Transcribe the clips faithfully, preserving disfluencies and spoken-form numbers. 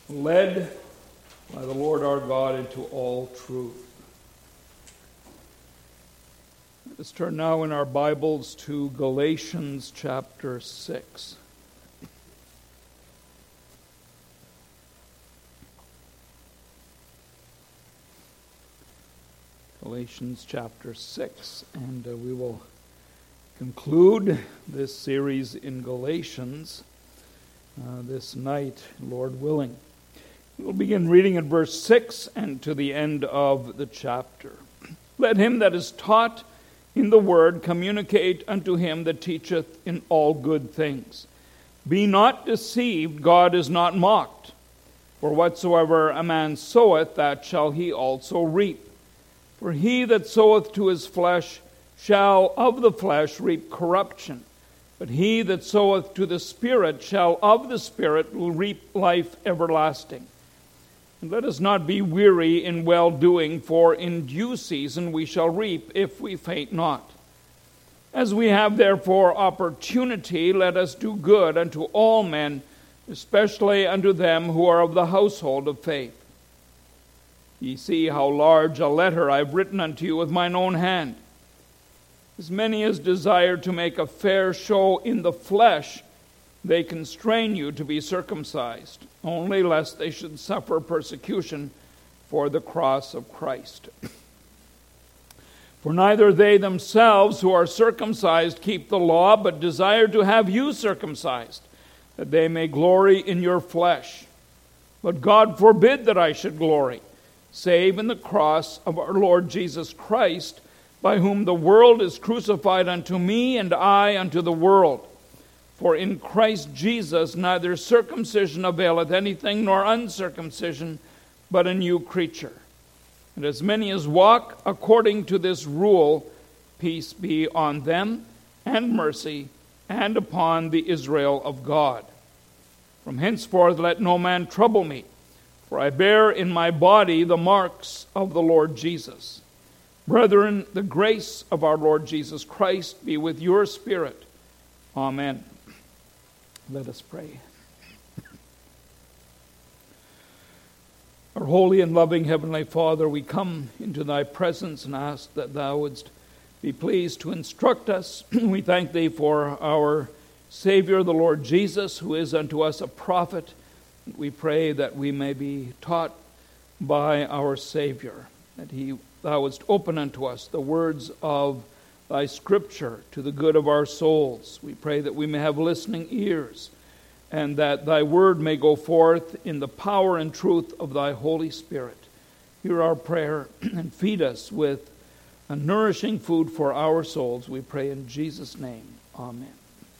led by the Lord our God into all truth. Let's turn now in our Bibles to Galatians chapter six. Galatians chapter six, and uh, we will conclude this series in Galatians uh, this night, Lord willing. We'll begin reading at verse six and to the end of the chapter. Let him that is taught in the word communicate unto him that teacheth in all good things. Be not deceived, God is not mocked. For whatsoever a man soweth, that shall he also reap. For he that soweth to his flesh shall of the flesh reap corruption. But he that soweth to the Spirit shall of the Spirit reap life everlasting. And let us not be weary in well-doing, for in due season we shall reap if we faint not. As we have therefore opportunity, let us do good unto all men, especially unto them who are of the household of faith. Ye see how large a letter I have written unto you with mine own hand. As many as desire to make a fair show in the flesh, they constrain you to be circumcised, only lest they should suffer persecution for the cross of Christ. For neither they themselves who are circumcised keep the law, but desire to have you circumcised, that they may glory in your flesh. But God forbid that I should glory, save in the cross of our Lord Jesus Christ, by whom the world is crucified unto me, and I unto the world. For in Christ Jesus neither circumcision availeth anything, nor uncircumcision, but a new creature. And as many as walk according to this rule, peace be on them, and mercy, and upon the Israel of God. From henceforth let no man trouble me, for I bear in my body the marks of the Lord Jesus. Brethren, the grace of our Lord Jesus Christ be with your spirit. Amen. Let us pray. Our holy and loving Heavenly Father, we come into thy presence and ask that thou wouldst be pleased to instruct us. We thank thee for our Savior, the Lord Jesus, who is unto us a prophet. We pray that we may be taught by our Savior, that he thou wouldst open unto us the words of thy Scripture to the good of our souls. We pray that we may have listening ears, and that thy word may go forth in the power and truth of thy Holy Spirit. Hear our prayer and feed us with a nourishing food for our souls. We pray in Jesus' name. Amen.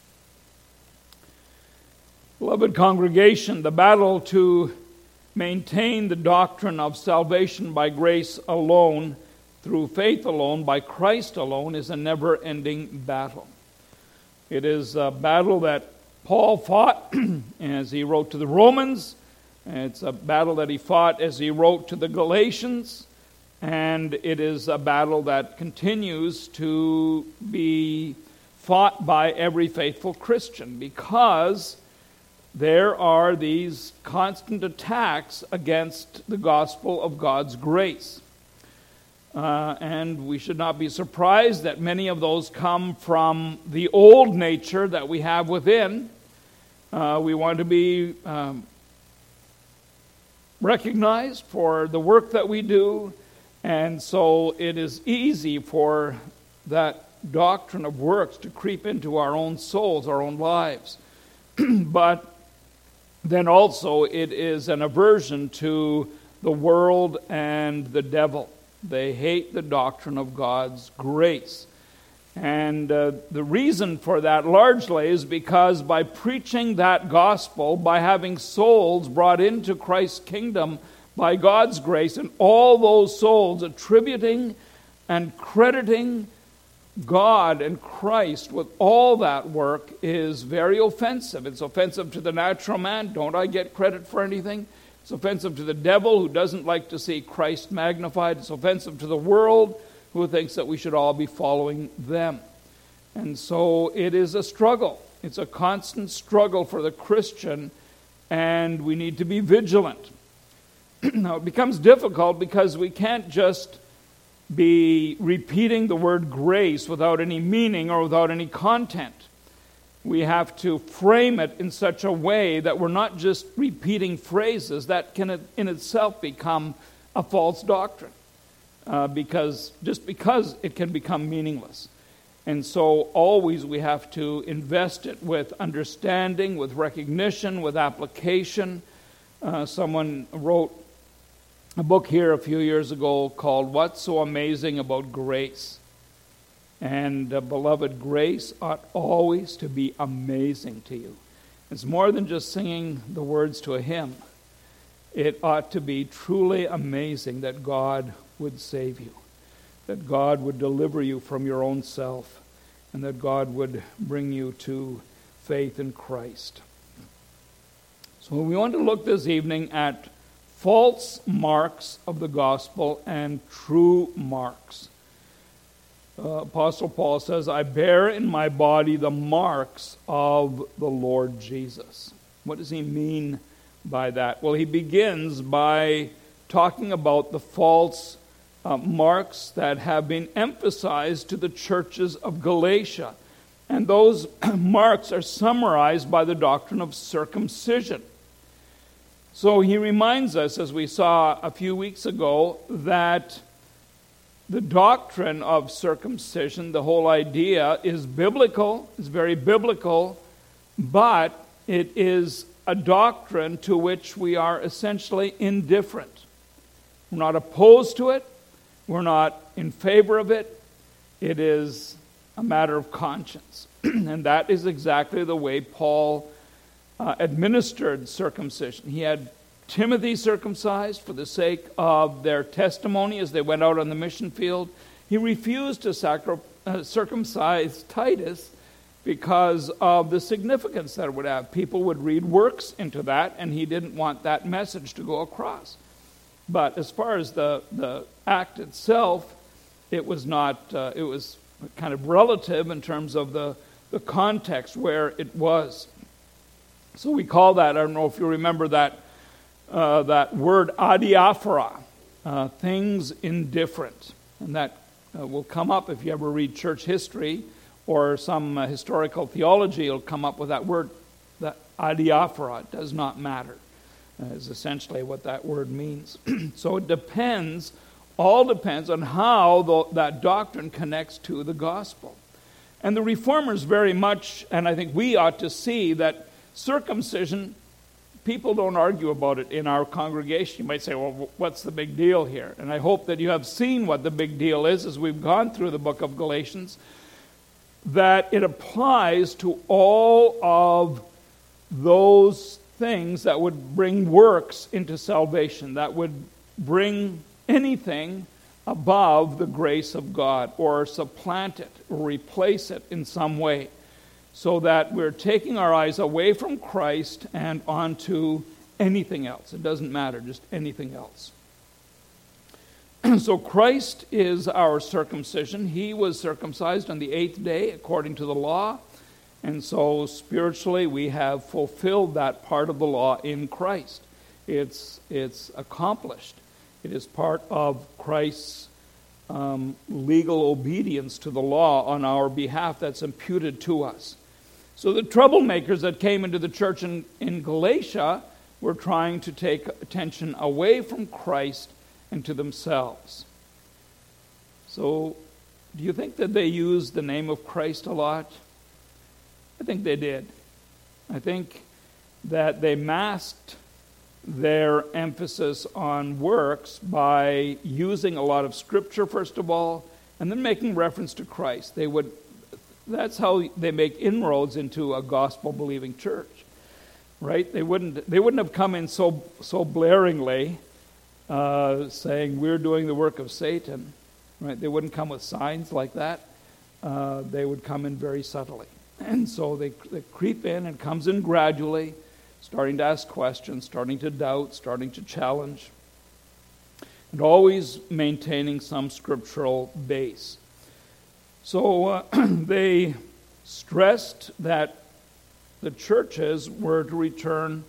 Beloved congregation, the battle to maintain the doctrine of salvation by grace alone, through faith alone, by Christ alone, is a never-ending battle. It is a battle that Paul fought as he wrote to the Romans. It's a battle that he fought as he wrote to the Galatians. And it is a battle that continues to be fought by every faithful Christian, because there are these constant attacks against the gospel of God's grace. Uh, and we should not be surprised that many of those come from the old nature that we have within. Uh, we want to be um, recognized for the work that we do, and so it is easy for that doctrine of works to creep into our own souls, our own lives. But then also it is an aversion to the world and the devil. They hate the doctrine of God's grace. And uh, the reason for that largely is because by preaching that gospel, by having souls brought into Christ's kingdom by God's grace, and all those souls attributing and crediting God and Christ with all that work, is very offensive. It's offensive to the natural man. Don't I get credit for anything? It's offensive to the devil, who doesn't like to see Christ magnified. It's offensive to the world, who thinks that we should all be following them. And so it is a struggle. It's a constant struggle for the Christian and we need to be vigilant. Now, it becomes difficult because we can't just be repeating the word grace without any meaning or without any content. We have to frame it in such a way that we're not just repeating phrases that can in itself become a false doctrine, uh, because just because it can become meaningless. And so always we have to invest it with understanding, with recognition, with application. Uh, someone wrote a book here a few years ago called What's So Amazing About Grace? And uh, beloved, grace ought always to be amazing to you. It's more than just singing the words to a hymn. It ought to be truly amazing that God would save you, that God would deliver you from your own self, and that God would bring you to faith in Christ. So we want to look this evening at false marks of the gospel and true marks. Uh, Apostle Paul says, I bear in my body the marks of the Lord Jesus. What does he mean by that? Well, he begins by talking about the false uh, marks that have been emphasized to the churches of Galatia. And those marks are summarized by the doctrine of circumcision. So he reminds us, as we saw a few weeks ago, that the doctrine of circumcision, the whole idea, is biblical, is very biblical, but it is a doctrine to which we are essentially indifferent. We're not opposed to it. We're not in favor of it. It is a matter of conscience. And that is exactly the way Paul uh, administered circumcision. He had Timothy circumcised for the sake of their testimony as they went out on the mission field. He refused to sacri- uh, circumcise Titus because of the significance that it would have. People would read works into that, and he didn't want that message to go across. But as far as the, the act itself, it was not, uh, it was kind of relative in terms of the, the context where it was. So we call that, I don't know if you remember that, Uh, that word adiaphora, uh, things indifferent. And that uh, will come up if you ever read church history or some uh, historical theology. It'll come up with that word, that adiaphora. It does not matter, uh, is essentially what that word means. So it depends, all depends on how the, that doctrine connects to the gospel. And the Reformers very much, and I think we ought to see that circumcision, people don't argue about it in our congregation. You might say, well, what's the big deal here? And I hope that you have seen what the big deal is as we've gone through the book of Galatians, that it applies to all of those things that would bring works into salvation, that would bring anything above the grace of God, or supplant it, or replace it in some way, so that we're taking our eyes away from Christ and onto anything else. It doesn't matter, just anything else. So Christ is our circumcision. He was circumcised on the eighth day according to the law. And so spiritually we have fulfilled that part of the law in Christ. It's, it's accomplished. It is part of Christ's um, legal obedience to the law on our behalf that's imputed to us. So the troublemakers that came into the church in, in Galatia were trying to take attention away from Christ and to themselves. So do you think that they used the name of Christ a lot? I think they did. I think that they masked their emphasis on works by using a lot of Scripture, first of all, and then making reference to Christ. They would That's how they make inroads into a gospel-believing church, right? They wouldn't they wouldn't have come in so so blaringly, uh, saying we're doing the work of Satan, right? They wouldn't come with signs like that. Uh, they would come in very subtly, and so they they creep in and comes in gradually, starting to ask questions, starting to doubt, starting to challenge, and always maintaining some scriptural base. So uh, they stressed that the churches were to return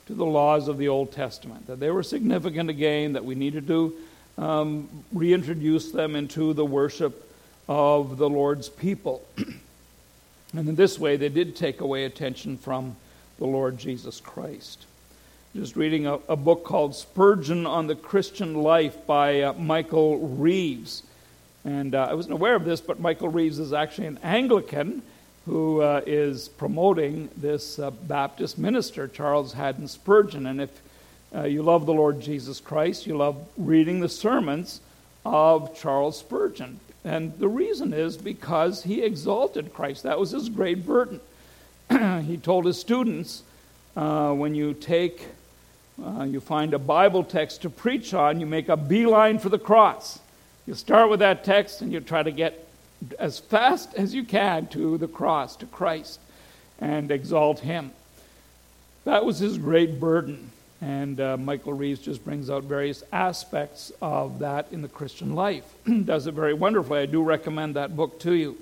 to the laws of the Old Testament, that they were significant again, that we needed to um, reintroduce them into the worship of the Lord's people. And in this way, they did take away attention from the Lord Jesus Christ. Just reading a, a book called Spurgeon on the Christian Life by uh, Michael Reeves. And uh, I wasn't aware of this, but Michael Reeves is actually an Anglican who uh, is promoting this uh, Baptist minister, Charles Haddon Spurgeon. And if uh, you love the Lord Jesus Christ, you love reading the sermons of Charles Spurgeon. And the reason is because he exalted Christ. That was his great burden. He told his students, uh, when you take, uh, you find a Bible text to preach on, you make a beeline for the cross. You start with that text and you try to get as fast as you can to the cross, to Christ, and exalt him. That was his great burden. And uh, Michael Reeves just brings out various aspects of that in the Christian life. Does it very wonderfully. I do recommend that book to you.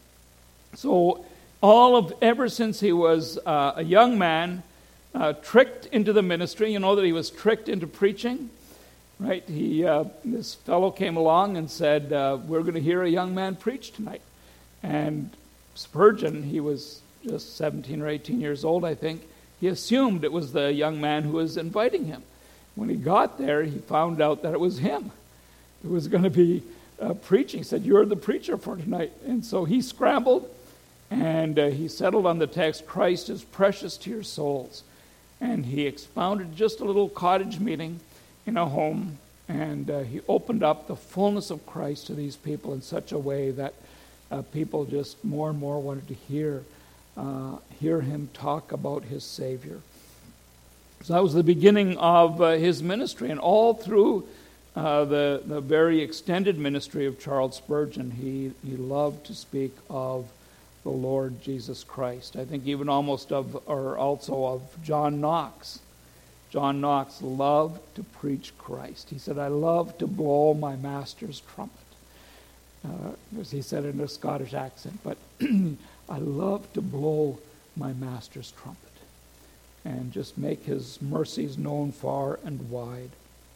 So all of, ever since he was uh, a young man, uh, tricked into the ministry, you know that he was tricked into preaching? Right, he uh, this fellow came along and said, uh, we're going to hear a young man preach tonight. And Spurgeon, he was just seventeen or eighteen years old, I think, he assumed it was the young man who was inviting him. When he got there, he found out that it was him who was going to be uh, preaching. He said, you're the preacher for tonight. And so he scrambled, and uh, he settled on the text, Christ is precious to your souls. And he expounded just a little cottage meeting in a home, and uh, he opened up the fullness of Christ to these people in such a way that uh, people just more and more wanted to hear uh, hear him talk about his Savior. So that was the beginning of uh, his ministry, and all through uh, the the very extended ministry of Charles Spurgeon, he he loved to speak of the Lord Jesus Christ. I think even almost of, or also of John Knox. John Knox loved to preach Christ. He said, I love to blow my master's trumpet. Uh, as he said in a Scottish accent, but I love to blow my master's trumpet and just make his mercies known far and wide.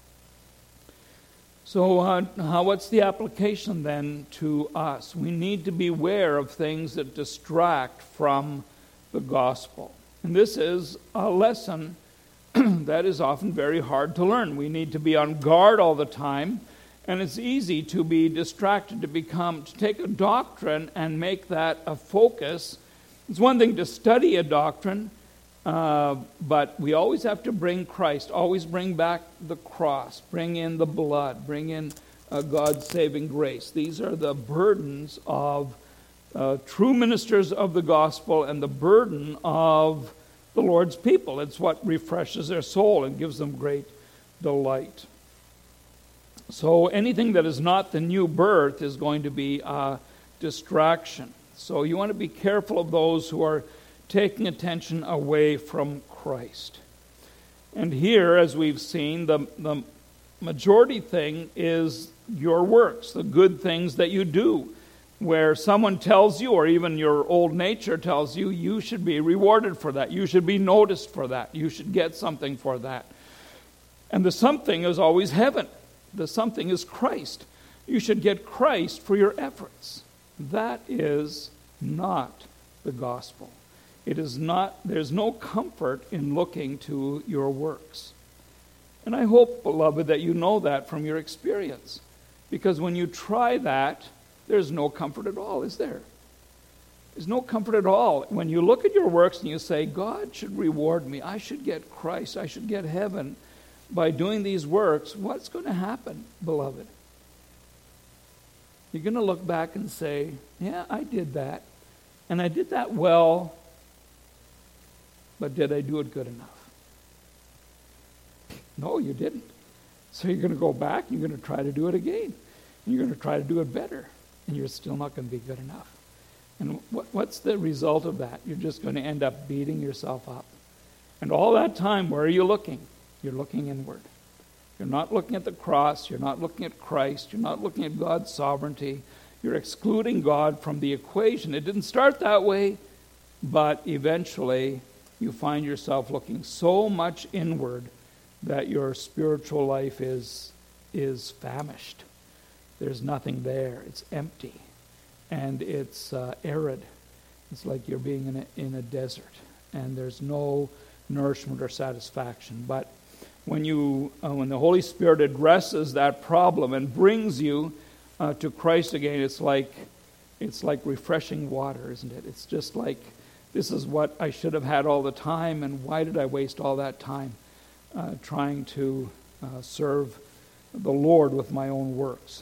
So uh, how, what's the application then to us? We need to beware of things that distract from the gospel. And this is a lesson that is often very hard to learn. We need to be on guard all the time, and it's easy to be distracted, to become, to take a doctrine and make that a focus. It's one thing to study a doctrine, uh, but we always have to bring Christ, always bring back the cross, bring in the blood, bring in uh, God's saving grace. These are the burdens of uh, true ministers of the gospel and the burden of the Lord's people. It's what refreshes their soul and gives them great delight. So anything that is not the new birth is going to be a distraction. So you want to be careful of those who are taking attention away from Christ. And here, as we've seen, the, the majority thing is your works, the good things that you do, where someone tells you, or even your old nature tells you, you should be rewarded for that. You should be noticed for that. You should get something for that. And the something is always heaven. The something is Christ. You should get Christ for your efforts. That is not the gospel. It is not, there's no comfort in looking to your works. And I hope, beloved, that you know that from your experience. Because when you try that, there's no comfort at all, is there? There's no comfort at all. When you look at your works and you say, God should reward me, I should get Christ, I should get heaven by doing these works, what's going to happen, beloved? You're going to look back and say, yeah, I did that. And I did that well, but did I do it good enough? No, you didn't. So you're going to go back and you're going to try to do it again. And you're going to try to do it better. And you're still not going to be good enough. And what, what's the result of that? You're just going to end up beating yourself up. And all that time, where are you looking? You're looking inward. You're not looking at the cross. You're not looking at Christ. You're not looking at God's sovereignty. You're excluding God from the equation. It didn't start that way, but eventually you find yourself looking so much inward that your spiritual life is is famished. There's nothing there. It's empty. And it's uh, arid. It's like you're being in a, in a desert. And there's no nourishment or satisfaction. But when you, uh, when the Holy Spirit addresses that problem and brings you uh, to Christ again, it's like it's like refreshing water, isn't it? It's just like, this is what I should have had all the time, and why did I waste all that time uh, trying to uh, serve the Lord with my own works?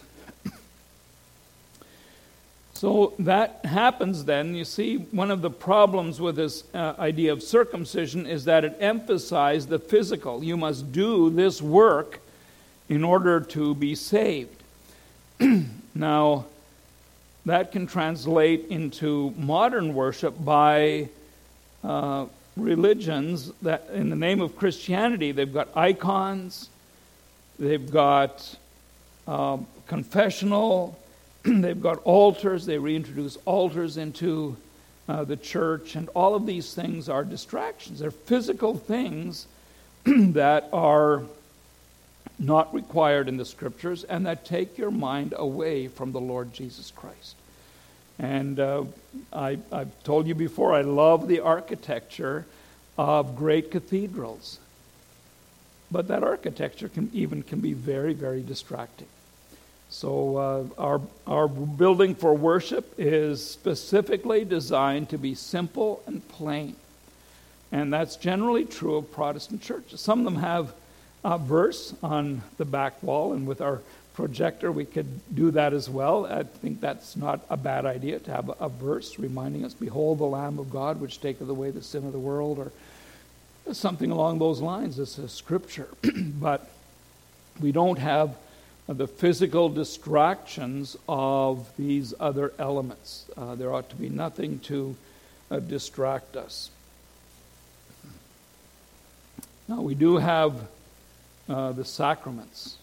So that happens then. You see, one of the problems with this uh, idea of circumcision is that it emphasized the physical. You must do this work in order to be saved. Now, that can translate into modern worship by uh, religions that, in the name of Christianity, they've got icons, they've got uh, confessional, they've got altars, they reintroduce altars into uh, the church, and all of these things are distractions. They're physical things that are not required in the Scriptures and that take your mind away from the Lord Jesus Christ. And uh, I, I've told you before, I love the architecture of great cathedrals. But that architecture can even can be very, very distracting. So uh, our our building for worship is specifically designed to be simple and plain. And that's generally true of Protestant churches. Some of them have a verse on the back wall, and with our projector we could do that as well. I think that's not a bad idea to have a, a verse reminding us, "Behold the Lamb of God, which taketh away the sin of the world," or something along those lines. This is Scripture. But we don't have the physical distractions of these other elements. Uh, there ought to be nothing to uh, distract us. Now, we do have uh, the sacraments,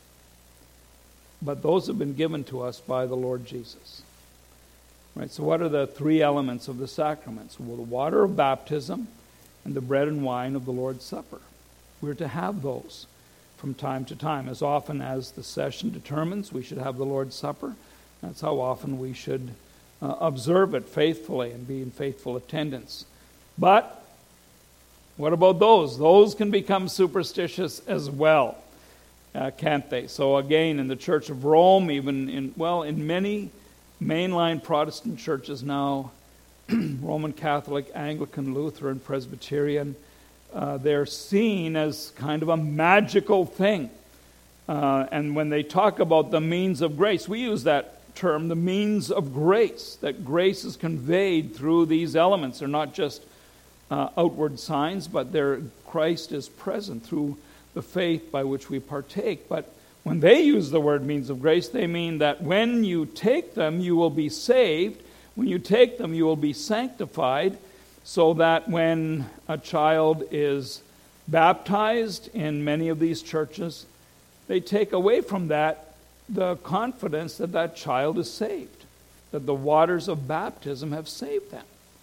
but those have been given to us by the Lord Jesus. Right? So what are the three elements of the sacraments? Well, the water of baptism and the bread and wine of the Lord's Supper. We're to have those from time to time. As often as the session determines, we should have the Lord's Supper. That's how often we should uh, observe it faithfully and be in faithful attendance. But what about those? Those can become superstitious as well, uh, can't they? So again, in the Church of Rome, even in, well, in many mainline Protestant churches now, Roman Catholic, Anglican, Lutheran, Presbyterian, uh, they're seen as kind of a magical thing. Uh, and when they talk about the means of grace, we use that term, the means of grace, that grace is conveyed through these elements. They're not just uh, outward signs, but they're, Christ is present through the faith by which we partake. But when they use the word means of grace, they mean that when you take them, you will be saved. When you take them, you will be sanctified, so that when a child is baptized in many of these churches, they take away from that the confidence that that child is saved, that the waters of baptism have saved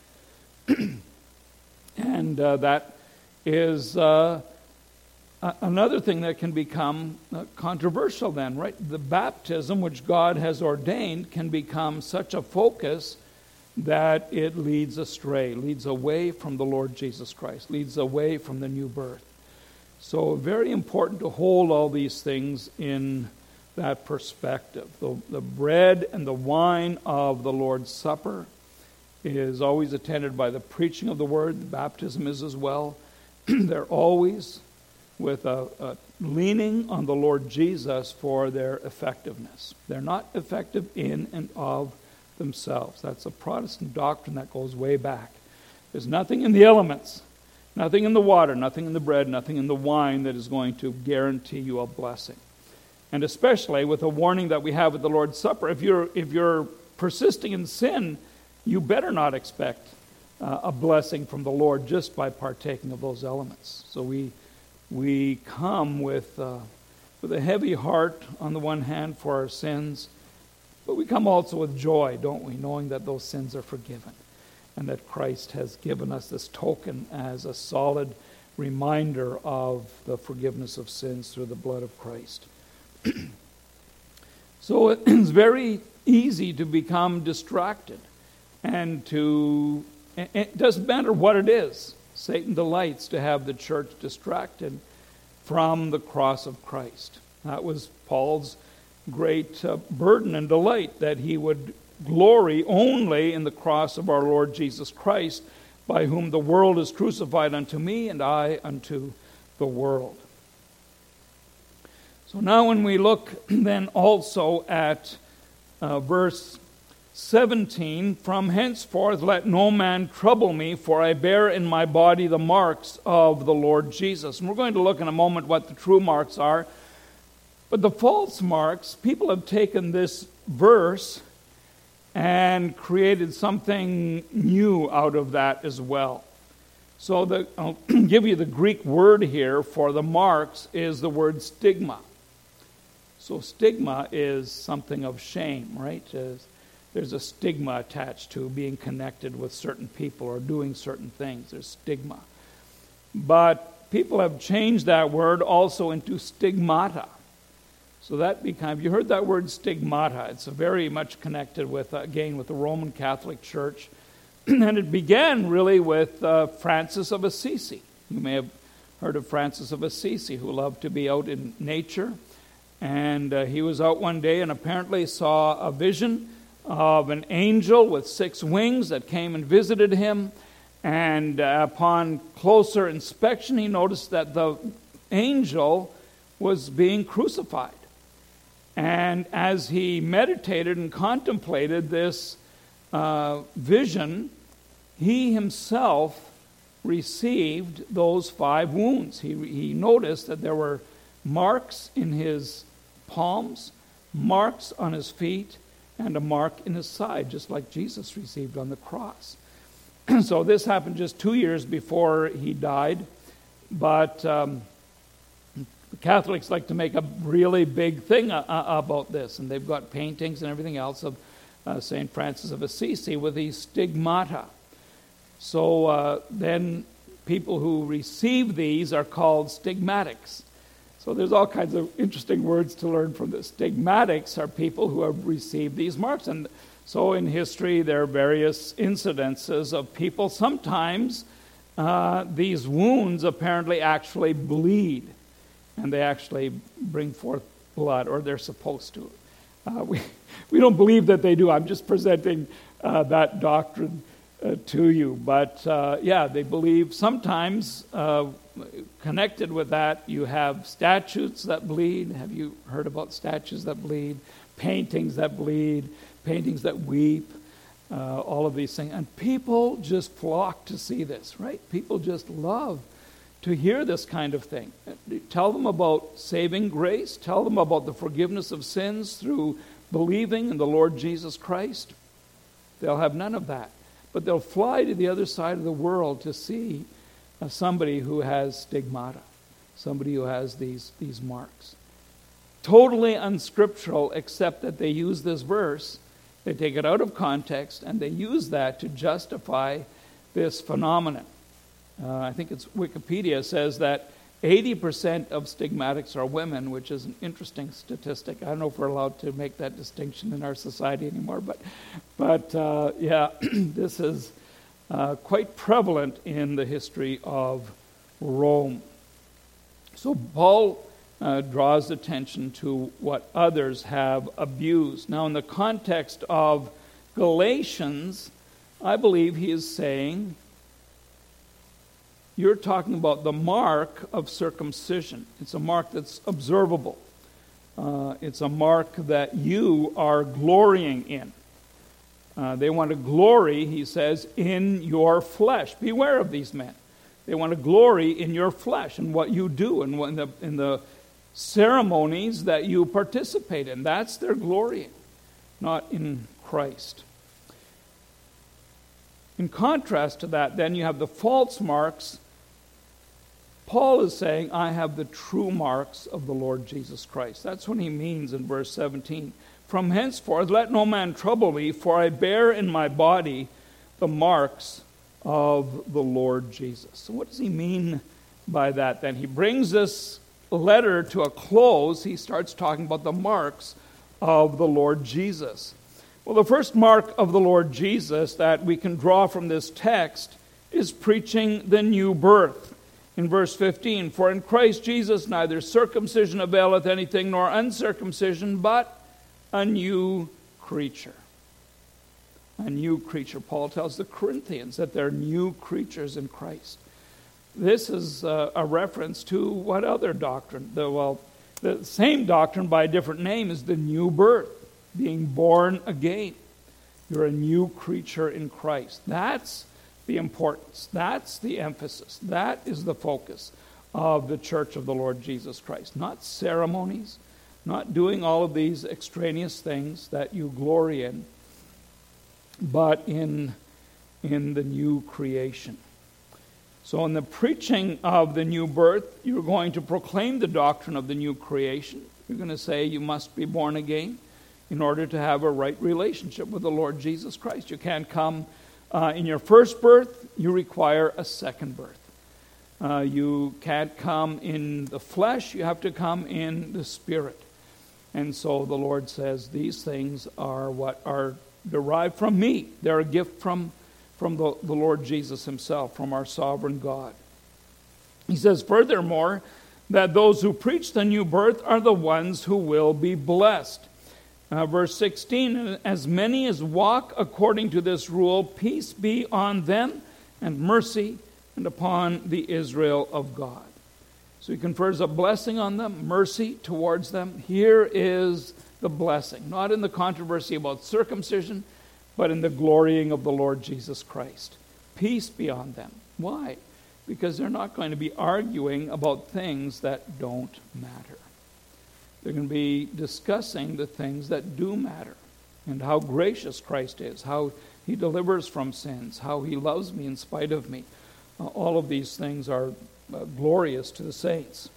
them. And uh, that is uh, a- another thing that can become uh, controversial then, right? The baptism which God has ordained can become such a focus that it leads astray, leads away from the Lord Jesus Christ, leads away from the new birth. So very important to hold all these things in that perspective. The, the bread and the wine of the Lord's Supper is always attended by the preaching of the Word. The baptism is as well. They're always with a, a leaning on the Lord Jesus for their effectiveness. They're not effective in and of themselves. That's a Protestant doctrine that goes way back. There's nothing in the elements, nothing in the water, nothing in the bread, nothing in the wine that is going to guarantee you a blessing. And especially with the warning that we have at the Lord's Supper, if you're if you're persisting in sin, you better not expect uh, a blessing from the Lord just by partaking of those elements. So we we come with uh, with a heavy heart on the one hand for our sins, but we come also with joy, don't we, knowing that those sins are forgiven. and that Christ has given us this token as a solid reminder of the forgiveness of sins through the blood of Christ. So it's very easy to become distracted, and to, it doesn't matter what it is. Satan delights to have the church distracted from the cross of Christ. That was Paul's great uh, burden and delight, that he would glory only in the cross of our Lord Jesus Christ, by whom the world is crucified unto me, and I unto the world. So now when we look then also at uh, verse seventeen, from henceforth let no man trouble me, for I bear in my body the marks of the Lord Jesus. And we're going to look in a moment what the true marks are. But the false marks, people have taken this verse and created something new out of that as well. So the, I'll give you the Greek word here for the marks is the word stigma. So stigma is something of shame, right? There's a stigma attached to being connected with certain people or doing certain things. There's stigma. But people have changed that word also into stigmata. So that becomes, you heard that word stigmata. It's very much connected with, uh, again, with the Roman Catholic Church. And it began really with uh, Francis of Assisi. You may have heard of Francis of Assisi, who loved to be out in nature. And uh, he was out one day and apparently saw a vision of an angel with six wings that came and visited him. And uh, upon closer inspection, he noticed that the angel was being crucified. And as he meditated and contemplated this uh, vision, he himself received those five wounds. He, he noticed that there were marks in his palms, marks on his feet, and a mark in his side, just like Jesus received on the cross. So this happened just two years before he died. But um, the Catholics like to make a really big thing uh, about this, and they've got paintings and everything else of uh, Saint Francis of Assisi with these stigmata. So uh, then people who receive these are called stigmatics. So there's all kinds of interesting words to learn from this. Stigmatics are people who have received these marks. And so in history, there are various incidences of people. Sometimes uh, these wounds apparently actually bleed, and they actually bring forth blood, or they're supposed to. Uh, we, we don't believe that they do. I'm just presenting uh, that doctrine uh, to you. But uh, yeah, they believe sometimes... Uh, Connected with that, you have statues that bleed. Have you heard about statues that bleed? Paintings that bleed, paintings that weep, uh, all of these things. And people just flock to see this, right? People just love to hear this kind of thing. Tell them about saving grace. Tell them about the forgiveness of sins through believing in the Lord Jesus Christ. They'll have none of that. But they'll fly to the other side of the world to see Uh, somebody who has stigmata, somebody who has these, these marks. Totally unscriptural, except that they use this verse, they take it out of context, and they use that to justify this phenomenon. Uh, I think it's Wikipedia says that eighty percent of stigmatics are women, which is an interesting statistic. I don't know if we're allowed to make that distinction in our society anymore, but, but uh, yeah, this is... Uh, quite prevalent in the history of Rome. So Paul uh, draws attention to what others have abused. Now, in the context of Galatians, I believe he is saying, you're talking about the mark of circumcision. It's a mark that's observable. Uh, it's a mark that you are glorying in. Uh, they want to glory, he says, in your flesh. Beware of these men. They want to glory in your flesh and what you do and in the, in the ceremonies that you participate in. That's their glorying, not in Christ. In contrast to that, then you have the false marks. Paul is saying, I have the true marks of the Lord Jesus Christ. That's what he means in verse seventeen. From henceforth let no man trouble me, for I bear in my body the marks of the Lord Jesus. So what does he mean by that then? He brings this letter to a close. He starts talking about the marks of the Lord Jesus. Well, the first mark of the Lord Jesus that we can draw from this text is preaching the new birth. In verse fifteen, for in Christ Jesus neither circumcision availeth anything nor uncircumcision, but a new creature. A new creature. Paul tells the Corinthians that they're new creatures in Christ. This is a, a reference to what other doctrine? The, well, the same doctrine by a different name is the new birth, being born again. You're a new creature in Christ. That's the importance. That's the emphasis. That is the focus of the church of the Lord Jesus Christ. Not ceremonies, not doing all of these extraneous things that you glory in, but in, in the new creation. So in the preaching of the new birth, you're going to proclaim the doctrine of the new creation. You're going to say you must be born again in order to have a right relationship with the Lord Jesus Christ. You can't come uh, in your first birth. You require a second birth. Uh, you can't come in the flesh. You have to come in the Spirit. And so the Lord says these things are what are derived from me. They're a gift from from the, the Lord Jesus himself, from our sovereign God. He says, furthermore, that those who preach the new birth are the ones who will be blessed. Uh, verse sixteen, as many as walk according to this rule, peace be on them and mercy and upon the Israel of God. So he confers a blessing on them, mercy towards them. Here is the blessing, not in the controversy about circumcision, but in the glorying of the Lord Jesus Christ. Peace be on them. Why? Because they're not going to be arguing about things that don't matter. They're going to be discussing the things that do matter, and how gracious Christ is, how he delivers from sins, how he loves me in spite of me. Uh, all of these things are uh, glorious to the saints.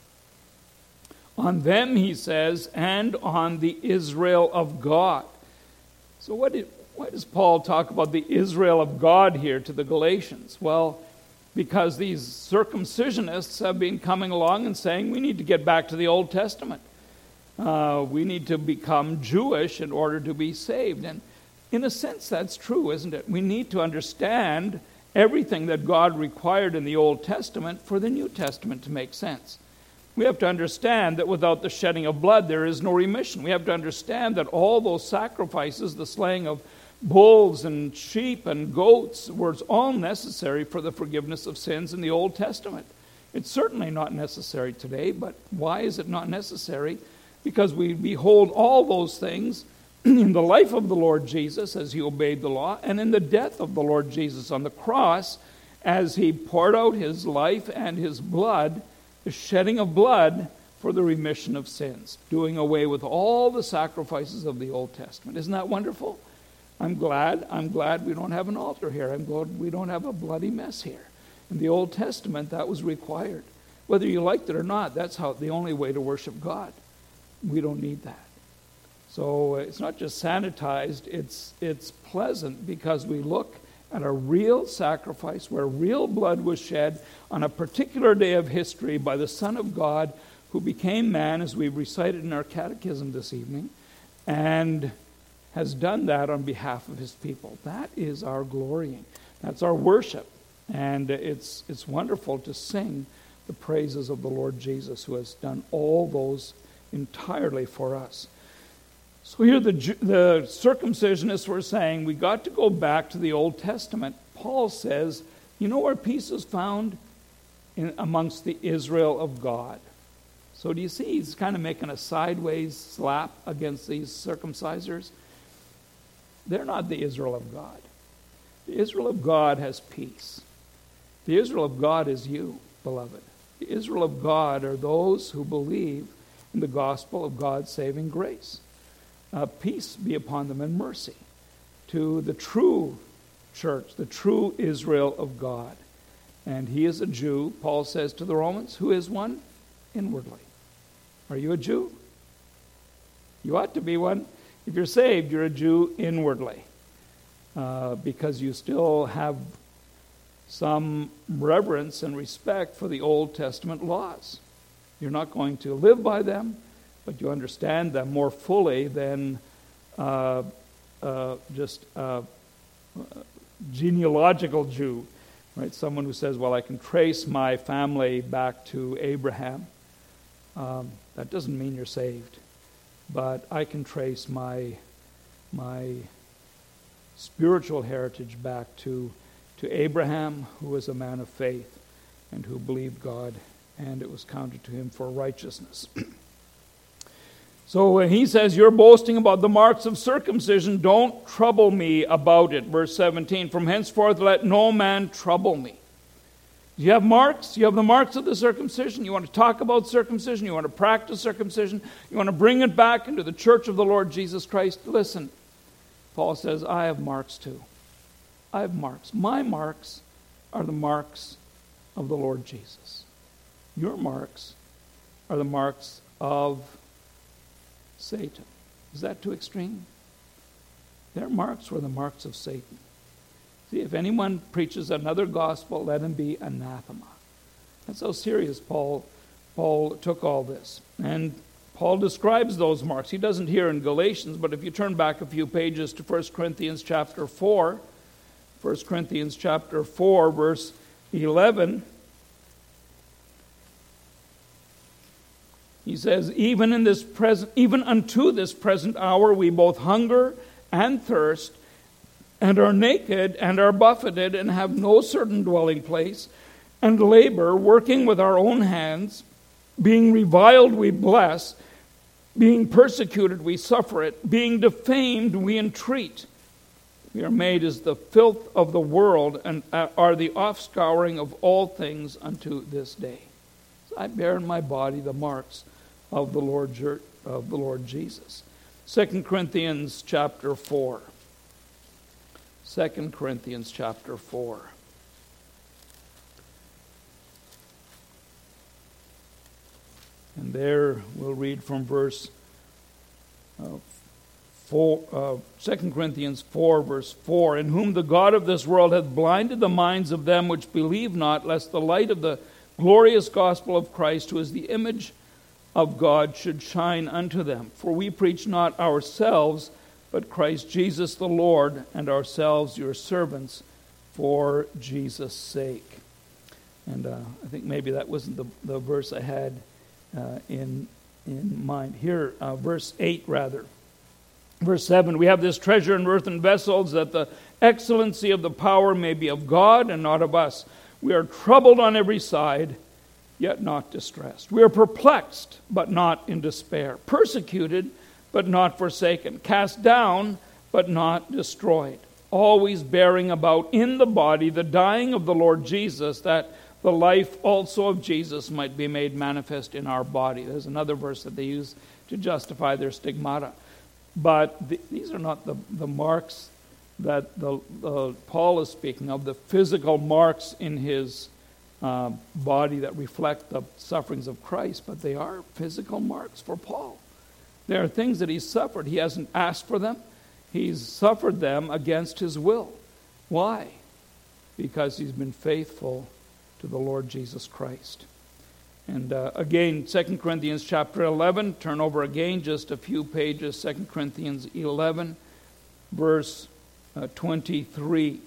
On them, he says, and on the Israel of God. So what did Why does Paul talk about the Israel of God here to the Galatians? Well, because these circumcisionists have been coming along and saying we need to get back to the Old Testament. Uh, we need to become Jewish in order to be saved. And in a sense, that's true, isn't it? We need to understand everything that God required in the Old Testament for the New Testament to make sense. We have to understand that without the shedding of blood, there is no remission. We have to understand that all those sacrifices, the slaying of bulls and sheep and goats, were all necessary for the forgiveness of sins in the Old Testament. It's certainly not necessary today, but why is it not necessary? Because we behold all those things in the life of the Lord Jesus as he obeyed the law, and in the death of the Lord Jesus on the cross as he poured out his life and his blood, the shedding of blood for the remission of sins, doing away with all the sacrifices of the Old Testament. Isn't that wonderful? I'm glad. I'm glad we don't have an altar here. I'm glad we don't have a bloody mess here. In the Old Testament, that was required. Whether you liked it or not, that's how the only way to worship God. We don't need that. So it's not just sanitized. It's it's pleasant because we look at a real sacrifice where real blood was shed on a particular day of history by the Son of God who became man, as we recited in our catechism this evening, and has done that on behalf of his people. That is our glorying. That's our worship. And it's it's wonderful to sing the praises of the Lord Jesus, who has done all those entirely for us. So here the, the circumcisionists were saying, we got to go back to the Old Testament. Paul says, you know where peace is found? In, amongst the Israel of God. So do you see, he's kind of making a sideways slap against these circumcisers. They're not the Israel of God. The Israel of God has peace. The Israel of God is you, beloved. The Israel of God are those who believe in the gospel of God's saving grace. Uh, peace be upon them and mercy to the true church, the true Israel of God. And he is a Jew, Paul says to the Romans, who is one inwardly. Are you a Jew? You ought to be one. If you're saved, you're a Jew inwardly. uh, because you still have some reverence and respect for the Old Testament laws. You're not going to live by them, but you understand them more fully than uh, uh, just a genealogical Jew, right? Someone who says, well, I can trace my family back to Abraham. Um, that doesn't mean you're saved, but I can trace my my spiritual heritage back to to Abraham, who was a man of faith and who believed God, and it was counted to him for righteousness. So when he says, you're boasting about the marks of circumcision, don't trouble me about it. Verse seventeen, from henceforth let no man trouble me. You have marks? You have the marks of the circumcision? You want to talk about circumcision? You want to practice circumcision? You want to bring it back into the church of the Lord Jesus Christ? Listen, Paul says, I have marks too. I have marks. My marks are the marks of the Lord Jesus. Your marks are the marks of Satan. Is that too extreme? Their marks were the marks of Satan. See, if anyone preaches another gospel, let him be anathema. That's how serious Paul, Paul took all this. And Paul describes those marks. He doesn't here in Galatians, but if you turn back a few pages to First Corinthians chapter four, First Corinthians chapter four, verse eleven, he says, even in this present, even unto this present hour we both hunger and thirst, and are naked, and are buffeted, and have no certain dwelling place, and labor, working with our own hands, being reviled we bless, being persecuted we suffer it, being defamed we entreat. We are made as the filth of the world, and are the offscouring of all things unto this day. So I bear in my body the marks of the Lord of the Lord Jesus. Second Corinthians chapter four. Second Corinthians chapter four. And there we'll read from verse uh, four, uh, Second Corinthians four, verse four. In whom the God of this world hath blinded the minds of them which believe not, lest the light of the glorious gospel of Christ, who is the image of God, should shine unto them. For we preach not ourselves, but Christ Jesus the Lord, and ourselves your servants for Jesus' sake. And uh, I think maybe that wasn't the, the verse I had uh, in, in mind. Here, uh, verse eight rather. Verse seven, we have this treasure in earthen vessels, that the excellency of the power may be of God and not of us. We are troubled on every side, yet not distressed. We are perplexed, but not in despair. Persecuted, but not forsaken. Cast down, but not destroyed. Always bearing about in the body the dying of the Lord Jesus, that the life also of Jesus might be made manifest in our body. There's another verse that they use to justify their stigmata. But the, these are not the, the marks that the, uh, Paul is speaking of, the physical marks in his uh, body that reflect the sufferings of Christ, but they are physical marks for Paul. There are things that he's suffered. He hasn't asked for them. He's suffered them against his will. Why? Because he's been faithful to the Lord Jesus Christ. And uh, again, Second Corinthians chapter eleven, turn over again just a few pages, Second Corinthians eleven, verse uh, twenty-three.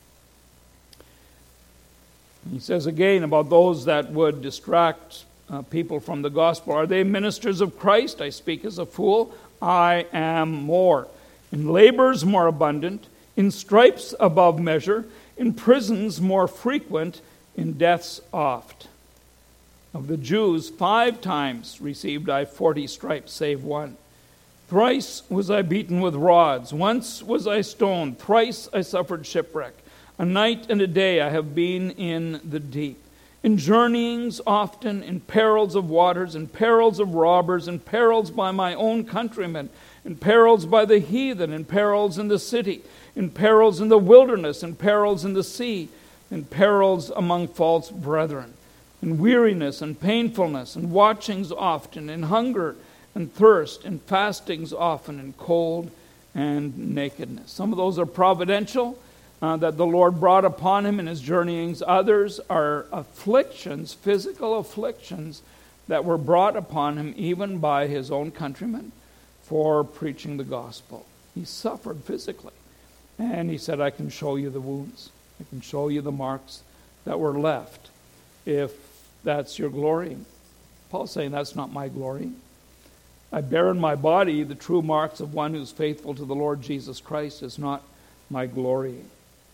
He says again about those that would distract uh, people from the gospel. Are they ministers of Christ? I speak as a fool. I am more. In labors more abundant, in stripes above measure, in prisons more frequent, in deaths oft. Of the Jews, five times received I forty stripes, save one. Thrice was I beaten with rods. Once was I stoned. Thrice I suffered shipwreck. A night and a day I have been in the deep. In journeyings often, in perils of waters, in perils of robbers, in perils by my own countrymen, in perils by the heathen, in perils in the city, in perils in the wilderness, in perils in the sea, in perils among false brethren, in weariness and painfulness, and watchings often, in hunger and thirst, in fastings often, in cold and nakedness. Some of those are providential, uh, that the Lord brought upon him in his journeyings. Others are afflictions, physical afflictions, that were brought upon him even by his own countrymen for preaching the gospel. He suffered physically. And he said, I can show you the wounds. I can show you the marks that were left, if that's your glorying. Paul's saying, that's not my glorying. I bear in my body the true marks of one who's faithful to the Lord Jesus Christ. Is not my glorying.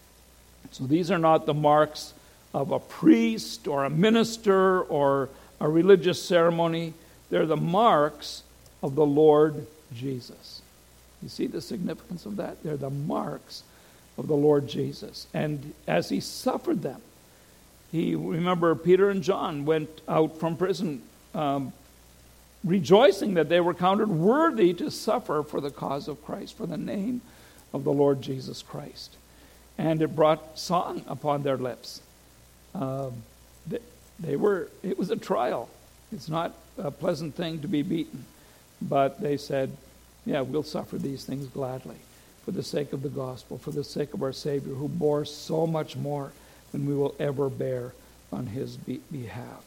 So these are not the marks of a priest or a minister or a religious ceremony. They're the marks of the Lord Jesus. You see the significance of that? They're the marks of the Lord Jesus. And as he suffered them, he, remember, Peter and John went out from prison um, rejoicing that they were counted worthy to suffer for the cause of Christ, for the name of the Lord Jesus Christ. And it brought song upon their lips. Um, they, they were, it was a trial. It's not a pleasant thing to be beaten. But they said, yeah, we'll suffer these things gladly for the sake of the gospel, for the sake of our Savior, who bore so much more than we will ever bear on his be- behalf.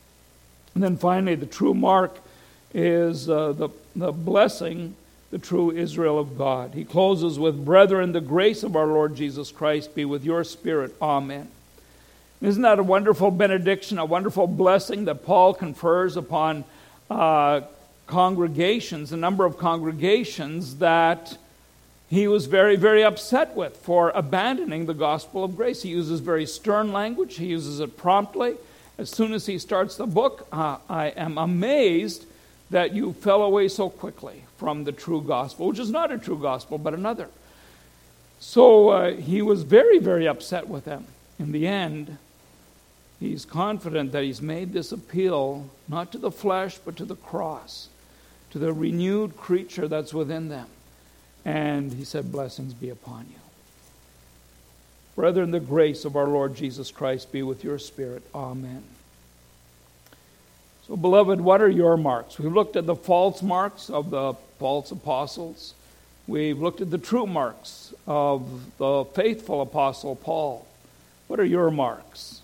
And then finally, the true mark is uh, the, the blessing, the true Israel of God. He closes with, brethren, the grace of our Lord Jesus Christ be with your spirit. Amen. Isn't that a wonderful benediction, a wonderful blessing that Paul confers upon uh, congregations, a number of congregations that he was very, very upset with for abandoning the gospel of grace. He uses very stern language. He uses it promptly. As soon as he starts the book, uh, I am amazed that you fell away so quickly from the true gospel, which is not a true gospel, but another. So uh, he was very, very upset with them. In the end, he's confident that he's made this appeal not to the flesh, but to the cross, to the renewed creature that's within them. And he said, blessings be upon you. Brethren, the grace of our Lord Jesus Christ be with your spirit. Amen. So, beloved, what are your marks? We've looked at the false marks of the false apostles. We've looked at the true marks of the faithful apostle Paul. What are your marks?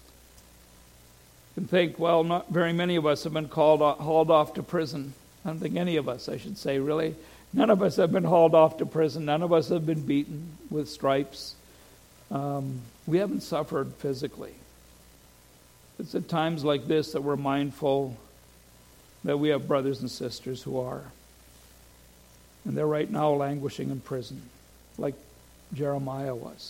You can think, well, not very many of us have been called hauled off to prison. I don't think any of us, I should say, really. None of us have been hauled off to prison. None of us have been beaten with stripes. Um, we haven't suffered physically. It's at times like this that we're mindful that we have brothers and sisters who are. And they're right now languishing in prison, like Jeremiah was.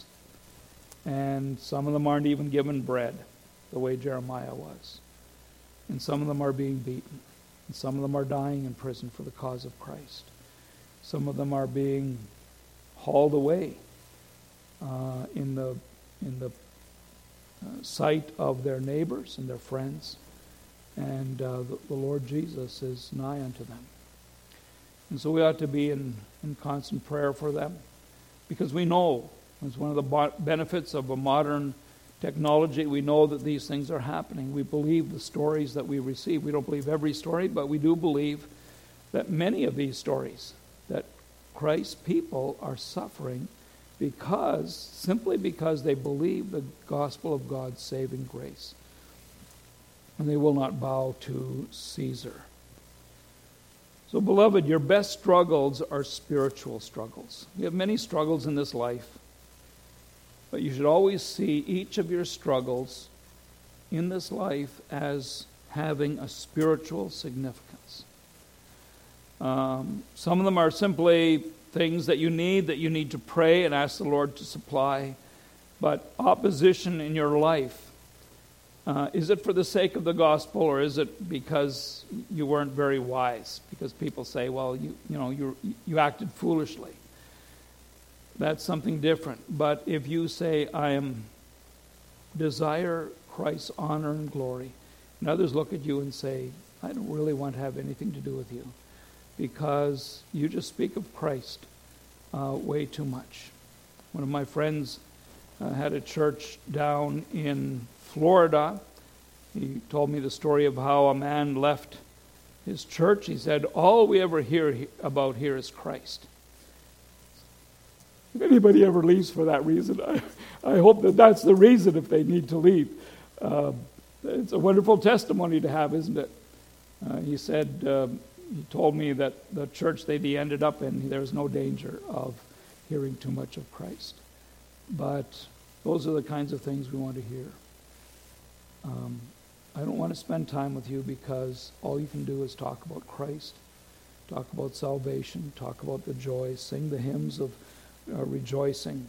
And some of them aren't even given bread, the way Jeremiah was. And some of them are being beaten. And some of them are dying in prison for the cause of Christ. Some of them are being hauled away uh, in the in the uh, sight of their neighbors and their friends. And uh, the, the Lord Jesus is nigh unto them. And so we ought to be in, in constant prayer for them, because we know, it's one of the benefits of a modern technology, we know that these things are happening. We believe the stories that we receive. We don't believe every story, but we do believe that many of these stories, that Christ's people are suffering because, simply because they believe the gospel of God's saving grace. And they will not bow to Caesar. So, beloved, your best struggles are spiritual struggles. You have many struggles in this life, but you should always see each of your struggles in this life as having a spiritual significance. Um, some of them are simply things that you need, that you need to pray and ask the Lord to supply. But opposition in your life, uh, is it for the sake of the gospel, or is it because you weren't very wise? Because people say, well, you you know, you you acted foolishly. That's something different. But if you say, I am desire Christ's honor and glory, and others look at you and say, I don't really want to have anything to do with you, because you just speak of Christ uh, way too much. One of my friends uh, had a church down in Florida. He told me the story of how a man left his church. He said, all we ever hear about here is Christ. if anybody ever leaves for that reason, I, I hope that that's the reason if they need to leave. Uh, it's a wonderful testimony to have, isn't it? Uh, he said, uh, he told me that the church that he ended up in, there's no danger of hearing too much of Christ. But those are the kinds of things we want to hear. Um, I don't want to spend time with you because all you can do is talk about Christ, talk about salvation, talk about the joy, sing the hymns of uh, rejoicing.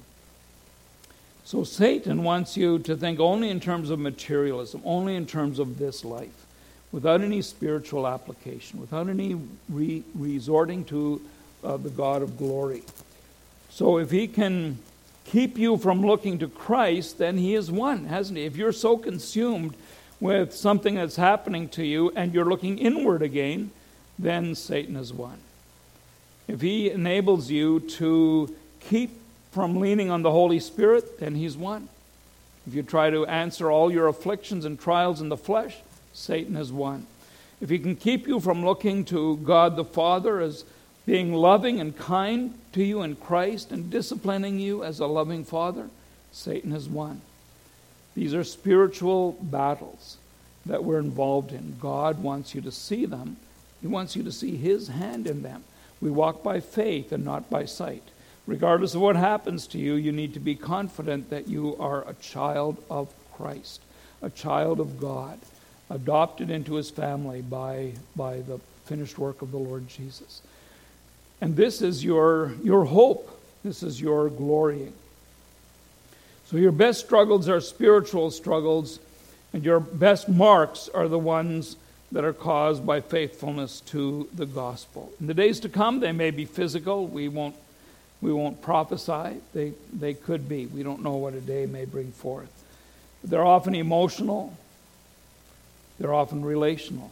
So Satan wants you to think only in terms of materialism, only in terms of this life, without any spiritual application, without any re- resorting to uh, the God of glory. So if he can keep you from looking to Christ, then he is won, hasn't he? If you're so consumed with something that's happening to you and you're looking inward again, then Satan has won. If he enables you to keep from leaning on the Holy Spirit, then he's won. If you try to answer all your afflictions and trials in the flesh, Satan has won. If he can keep you from looking to God the Father as being loving and kind to you in Christ and disciplining you as a loving Father, Satan has won. These are spiritual battles that we're involved in. God wants you to see them. He wants you to see his hand in them. We walk by faith and not by sight. Regardless of what happens to you, you need to be confident that you are a child of Christ, a child of God, adopted into his family by, by the finished work of the Lord Jesus. And this is your, your hope. This is your glorying. So your best struggles are spiritual struggles, and your best marks are the ones that are caused by faithfulness to the gospel. In the days to come, they may be physical. We won't We won't prophesy. They they could be. We don't know what a day may bring forth. But they're often emotional. They're often relational.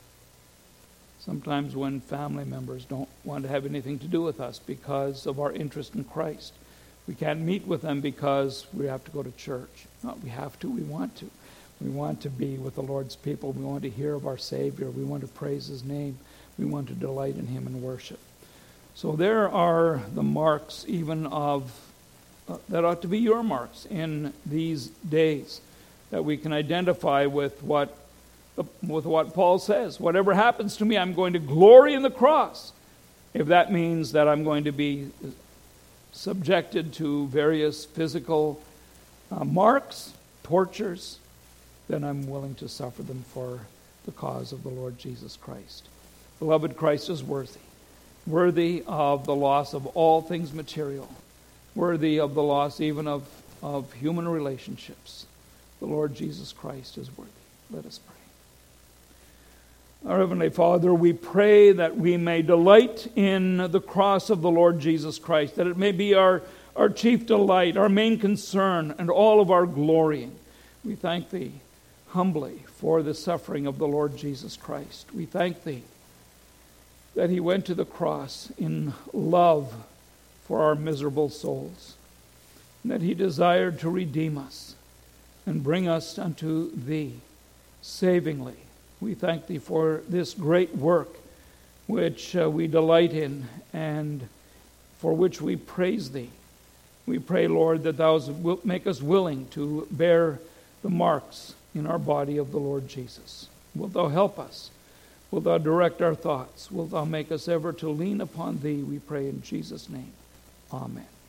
Sometimes when family members don't want to have anything to do with us because of our interest in Christ. We can't meet with them because we have to go to church. Not we have to, we want to. We want to be with the Lord's people. We want to hear of our Savior. We want to praise his name. We want to delight in him and worship. So there are the marks even of, uh, that ought to be your marks in these days, that we can identify with what, uh, with what Paul says. Whatever happens to me, I'm going to glory in the cross. If that means that I'm going to be subjected to various physical uh, marks, tortures, then I'm willing to suffer them for the cause of the Lord Jesus Christ. Beloved, Christ is worthy. Worthy of the loss of all things material. Worthy of the loss even of, of human relationships. The Lord Jesus Christ is worthy. Let us pray. Our Heavenly Father, we pray that we may delight in the cross of the Lord Jesus Christ, that it may be our, our chief delight, our main concern, and all of our glorying. We thank thee humbly for the suffering of the Lord Jesus Christ. We thank thee that he went to the cross in love for our miserable souls, and that he desired to redeem us and bring us unto thee savingly. We thank thee for this great work which uh, we delight in and for which we praise thee. We pray, Lord, that thou wilt make us willing to bear the marks in our body of the Lord Jesus. Wilt thou help us? Wilt thou direct our thoughts? Wilt thou make us ever to lean upon thee, we pray in Jesus' name. Amen.